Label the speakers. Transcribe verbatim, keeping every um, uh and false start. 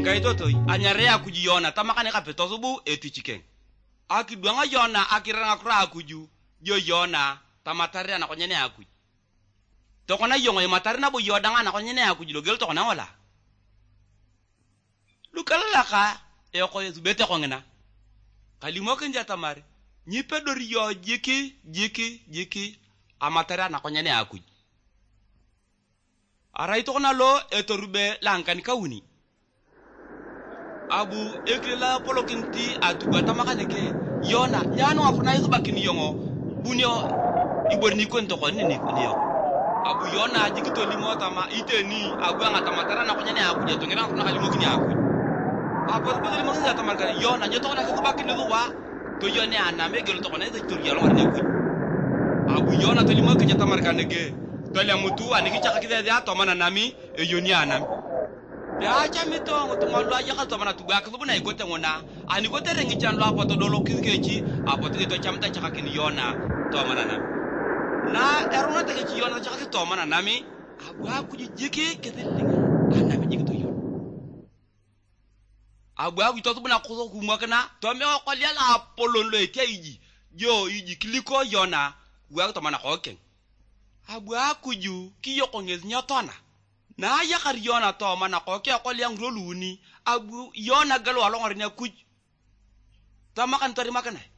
Speaker 1: gaito to anyare ya kuji yona tamakane ka peto subu etichiken akidwanga yona akiranga kra kuju yo yona tamatare na konyene akuji to kona yongo matare na bo yodanga na konyene akuji lo gel to kona wala lukala ka e ko yesu bete ko ngena kalimo kenja tamare nyi pedor yo jiki jiki jiki amatare na konyene akuji arai to kona lo etorube lankan kawuni abu eklela polokinti atuga tamakane ke yona nyano afuna yesu bakini yongo bunyo iborni ko ntoko ni ni yo abu yona jikito limo tama iteni abu anga tamatara na konyene akuja to ngena kuna kalimo kini akuja apo to limo ngi tamarka yona nyoto na ko bakini ruwa to yone ana megelo to kona to yalo arne ku abu yona to limo kini tamarka nege to le mutu aniki chaka kide ya to mana nami e yoni anami ya chamito to malwa ya ka to mana tuga ka buna ikote ngona ani ko terengi chan lo apo to dolo kikechi apo to to chamta chaka kini yona to mana nami na eruna te ki yona chaka to mana nami abu akuji jiki kedelinga anami jiki to yona abu aku to buna ko ku makana to me ko liala apolon lo eteji yo yiji kliko yona wa to mana ko ken abu akuju ki yoko ngez nyotona na yakar yona to mana ko ke ko liang roluni abu yona galwa longor ne kuj tamakan tori makana